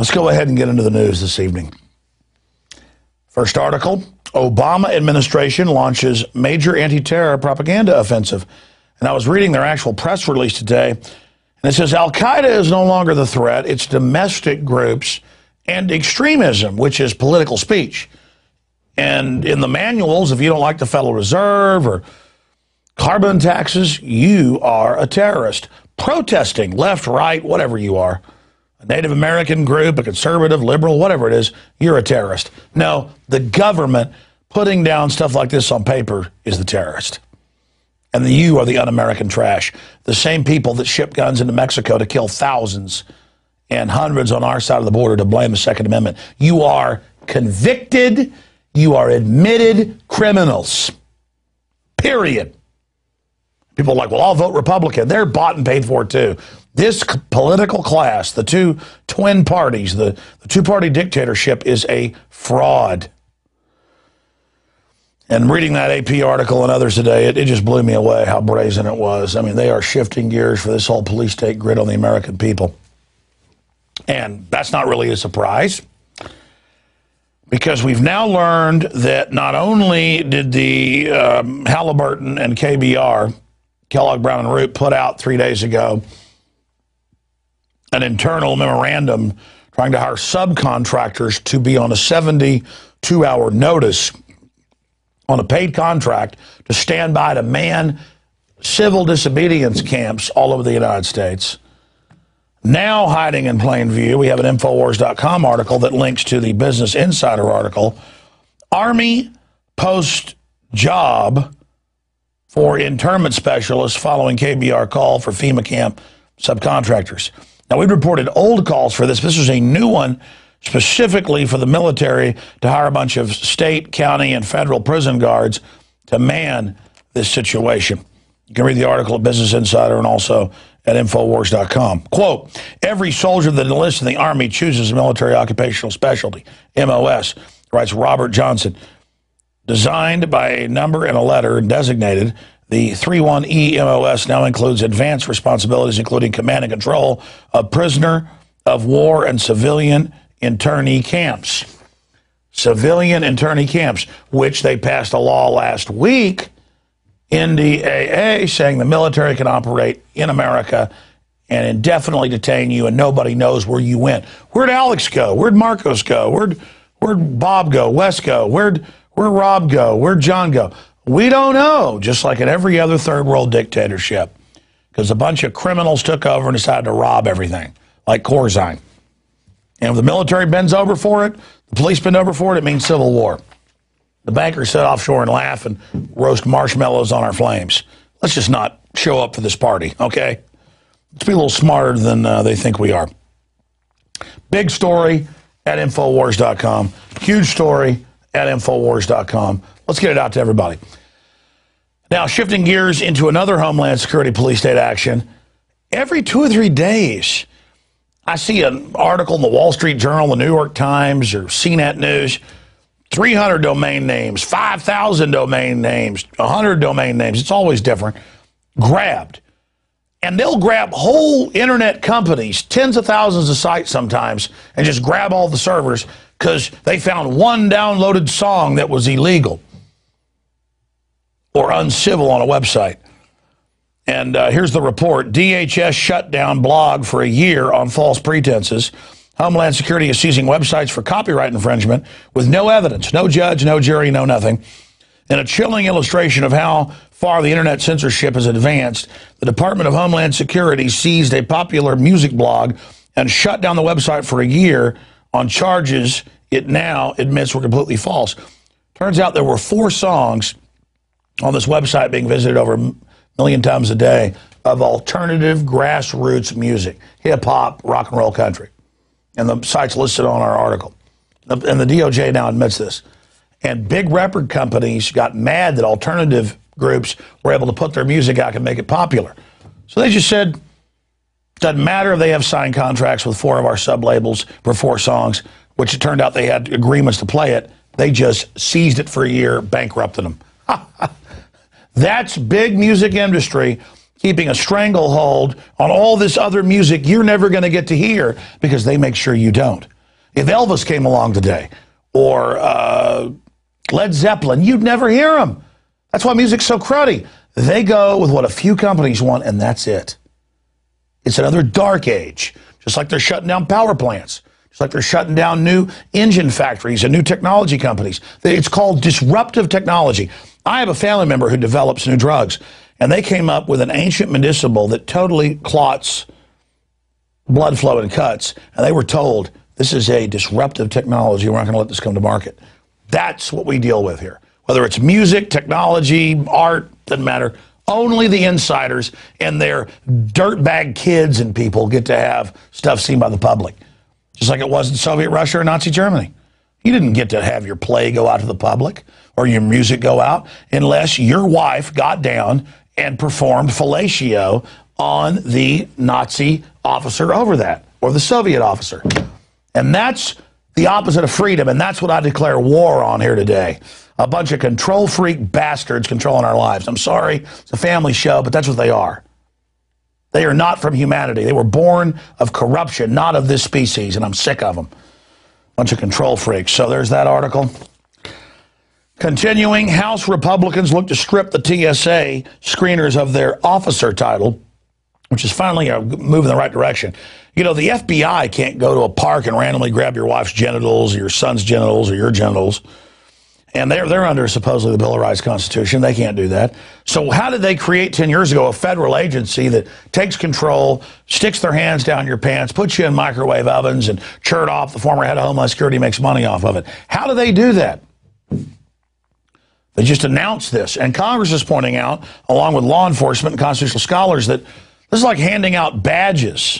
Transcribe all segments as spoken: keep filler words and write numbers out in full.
Let's go ahead and get into the news this evening. First article, Obama administration launches major anti-terror propaganda offensive. And I was reading their actual press release today, and it says Al-Qaeda is no longer the threat, it's domestic groups and extremism, which is political speech. And in the manuals, if you don't like the Federal Reserve or carbon taxes, you are a terrorist. Protesting, left, right, whatever you are, a Native American group, a conservative, liberal, whatever it is, you're a terrorist. No, the government putting down stuff like this on paper is the terrorist. And the, you are the un-American trash. The same people that ship guns into Mexico to kill thousands and hundreds on our side of the border to blame the Second Amendment. You are convicted, you are admitted criminals. Period. People are like, well, I'll vote Republican. They're bought and paid for too. This political class, the two twin parties, the, the two-party dictatorship is a fraud. And reading that A P article and others today, it, it just blew me away how brazen it was. I mean, they are shifting gears for this whole police state grid on the American people. And that's not really a surprise, because we've now learned that not only did the um, Halliburton and K B R, Kellogg Brown and Root, put out three days ago an internal memorandum trying to hire subcontractors to be on a seventy-two hour notice on a paid contract to stand by to man civil disobedience camps all over the United States. Now hiding in plain view, we have an Infowars dot com article that links to the Business Insider article. Army post job for internment specialists following K B R call for FEMA camp subcontractors. Now, we've reported old calls for this. This is a new one specifically for the military to hire a bunch of state, county, and federal prison guards to man this situation. You can read the article at Business Insider and also at Infowars dot com. Quote, every soldier that enlists in the Army chooses a military occupational specialty, M O S, writes Robert Johnson. Designed by a number and a letter and designated, the thirty-one E M O S now includes advanced responsibilities, including command and control of prisoner of war and civilian internee camps. Civilian internee camps, which they passed a law last week, N D A A, saying the military can operate in America and indefinitely detain you and nobody knows where you went. Where'd Alex go? Where'd Marcos go? Where'd, where'd Bob go? Wes go? Where'd, where'd Rob go? Where'd John go? We don't know, just like in every other third world dictatorship, because a bunch of criminals took over and decided to rob everything, like Corzine. And if the military bends over for it, the police bend over for it, it means civil war. The bankers sit offshore and laugh and roast marshmallows on our flames. Let's just not show up for this party, okay? Let's be a little smarter than uh, they think we are. Big story at Infowars dot com. Huge story at Infowars dot com. Let's get it out to everybody. Now, shifting gears into another Homeland Security police state action. Every two or three days, I see an article in the Wall Street Journal, the New York Times, or C net News, three hundred domain names, five thousand domain names, one hundred domain names. It's always different. Grabbed. And they'll grab whole internet companies, tens of thousands of sites sometimes, and just grab all the servers because they found one downloaded song that was illegal or uncivil on a website. And uh, here's the report. D H S shut down blog for a year on false pretenses. Homeland Security is seizing websites for copyright infringement with no evidence, no judge, no jury, no nothing. In a chilling illustration of how far the internet censorship has advanced, the Department of Homeland Security seized a popular music blog and shut down the website for a year on charges it now admits were completely false. Turns out there were four songs on this website being visited over a million times a day of alternative grassroots music, hip-hop, rock and roll, country. And the site's listed on our article. And the D O J now admits this. And big record companies got mad that alternative groups were able to put their music out and make it popular. So they just said, doesn't matter if they have signed contracts with four of our sub-labels for four songs, which it turned out they had agreements to play it. They just seized it for a year, bankrupted them. That's big music industry keeping a stranglehold on all this other music you're never going to get to hear because they make sure you don't. If Elvis came along today, or uh, Led Zeppelin, you'd never hear them. That's why music's so cruddy. They go with what a few companies want, and that's it. It's another dark age, just like they're shutting down power plants, just like they're shutting down new engine factories and new technology companies. It's called disruptive technology. I have a family member who develops new drugs, and they came up with an ancient medicinal that totally clots blood flow and cuts, and they were told, this is a disruptive technology. We're not going to let this come to market. That's what we deal with here. Whether it's music, technology, art, doesn't matter. Only the insiders and their dirtbag kids and people get to have stuff seen by the public. Just like it was in Soviet Russia or Nazi Germany. You didn't get to have your play go out to the public or your music go out unless your wife got down and performed fellatio on the Nazi officer over that, or the Soviet officer. And that's the opposite of freedom, and that's what I declare war on here today. A bunch of control freak bastards controlling our lives. I'm sorry, it's a family show, but that's what they are. They are not from humanity. They were born of corruption, not of this species, and I'm sick of them. Bunch of control freaks. So there's that article. Continuing, House Republicans look to strip the T S A screeners of their officer title, which is finally a move in the right direction. You know, the F B I can't go to a park and randomly grab your wife's genitals or your son's genitals or your genitals. And they're, they're under supposedly the Bill of Rights Constitution. They can't do that. So how did they create ten years ago a federal agency that takes control, sticks their hands down your pants, puts you in microwave ovens, and Chertoff, the former head of Homeland Security, makes money off of it? How do they do that? They just announced this. And Congress is pointing out, along with law enforcement and constitutional scholars, that this is like handing out badges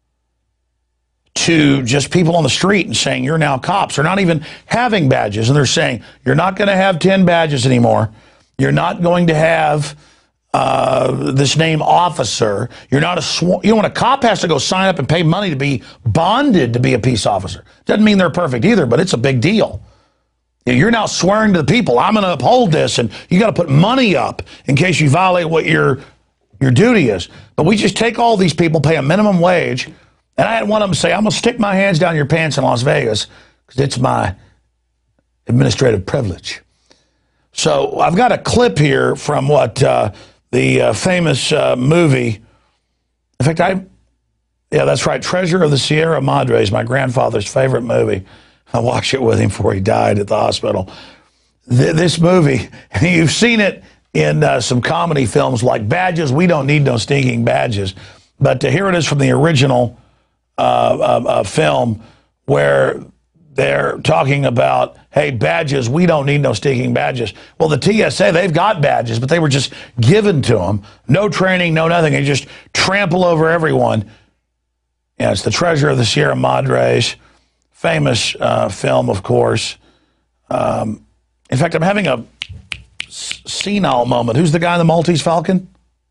to just people on the street and saying, you're now cops. They're not even having badges. And they're saying, you're not going to have ten badges anymore. You're not going to have uh, this name officer. You're not a sworn, you know, when a cop has to go sign up and pay money to be bonded to be a peace officer. Doesn't mean they're perfect either, but it's a big deal. You're now swearing to the people, I'm going to uphold this, and you got to put money up in case you violate what your your duty is. But we just take all these people, pay a minimum wage, and I had one of them say, I'm going to stick my hands down your pants in Las Vegas because it's my administrative privilege. So I've got a clip here from what uh, the uh, famous uh, movie, in fact, I, yeah, that's right, Treasure of the Sierra Madres, my grandfather's favorite movie. I watched it with him before he died at the hospital. Th this movie, you've seen it in uh, some comedy films like Badges. We don't need no stinking badges. But uh, here it is from the original uh, uh, uh, film where they're talking about, hey, badges, we don't need no stinking badges. Well, the T S A, they've got badges, but they were just given to them. No training, no nothing. They just trample over everyone. Yeah, it's the Treasure of the Sierra Madres. Famous uh, film, of course. Um, in fact, I'm having a senile moment. Who's the guy in the Maltese Falcon?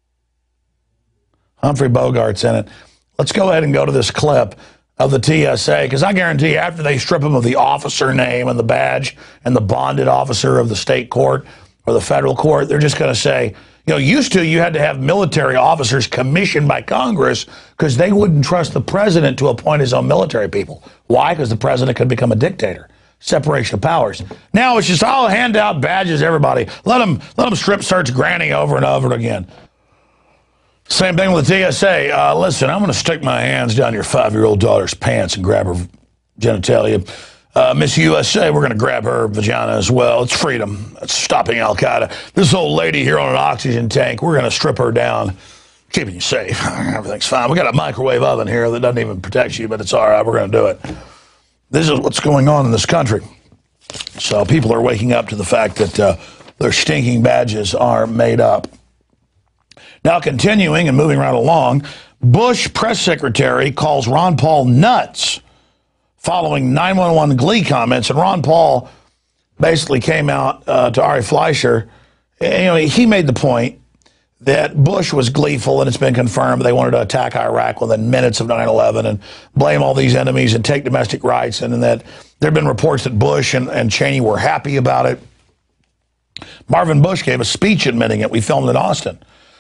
Humphrey Bogart's in it. Let's go ahead and go to this clip of the T S A, because I guarantee you, after they strip him of the officer name and the badge and the bonded officer of the state court or the federal court, they're just going to say, you know, used to you had to have military officers commissioned by Congress because they wouldn't trust the president to appoint his own military people. Why? Because the president could become a dictator. Separation of powers. Now it's just, I'll hand out badges to everybody. Let them, let them strip search Granny over and over again. Same thing with the T S A. Uh, listen, I'm going to stick my hands down your five-year-old daughter's pants and grab her genitalia. Uh, Miss U S A, we're going to grab her vagina as well. It's freedom. It's stopping Al-Qaeda. This old lady here on an oxygen tank, we're going to strip her down, keeping you safe. Everything's fine. We got a microwave oven here that doesn't even protect you, but it's all right. We're going to do it. This is what's going on in this country. So people are waking up to the fact that uh, their stinking badges are made up. Now, continuing and moving right along, Bush press secretary calls Ron Paul nuts following nine one one Glee comments. And Ron Paul basically came out uh, to Ari Fleischer. And, you know, he made the point that Bush was gleeful, and it's been confirmed they wanted to attack Iraq within minutes of nine eleven and blame all these enemies and take domestic rights, and, and that there have been reports that Bush and, and Cheney were happy about it. Marvin Bush gave a speech admitting it. We filmed in Austin.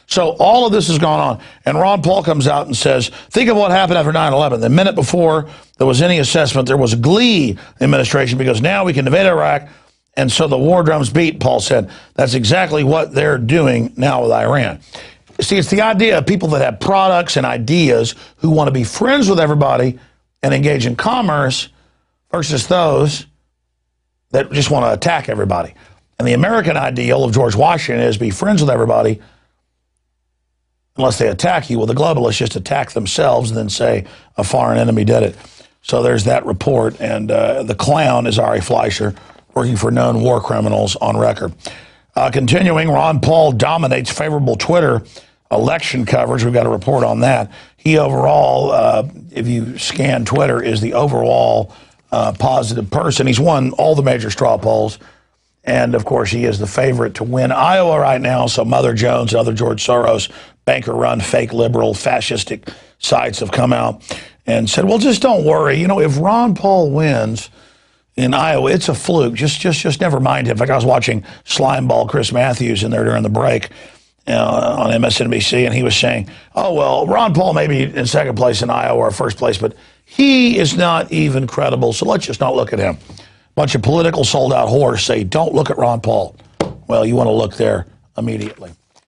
So all of this has gone on. And Ron Paul comes out and says, think of what happened after nine eleven. The minute before there was any assessment, there was glee in the administration because now we can invade Iraq. And so the war drums beat, Paul said. That's exactly what they're doing now with Iran. See, it's the idea of people that have products and ideas who want to be friends with everybody and engage in commerce versus those that just want to attack everybody. And the American ideal of George Washington is be friends with everybody unless they attack you. Well, the globalists just attack themselves and then say a foreign enemy did it. So there's that report. And uh, the clown is Ari Fleischer, working for known war criminals on record. Uh, continuing, Ron Paul dominates favorable Twitter election coverage. We've got a report on that. He overall, uh, if you scan Twitter, is the overall uh, positive person. He's won all the major straw polls. And, of course, he is the favorite to win Iowa right now. So Mother Jones and other George Soros banker-run, fake liberal, fascistic sites have come out and said, well, just don't worry. You know, if Ron Paul wins in Iowa, it's a fluke. Just, just, just never mind him. In fact, I was watching Slimeball Chris Matthews in there during the break uh, on M S N B C, and he was saying, oh, well, Ron Paul may be in second place in Iowa or first place, but he is not even credible, so let's just not look at him. A bunch of political sold-out whores say, don't look at Ron Paul. Well, you want to look there immediately.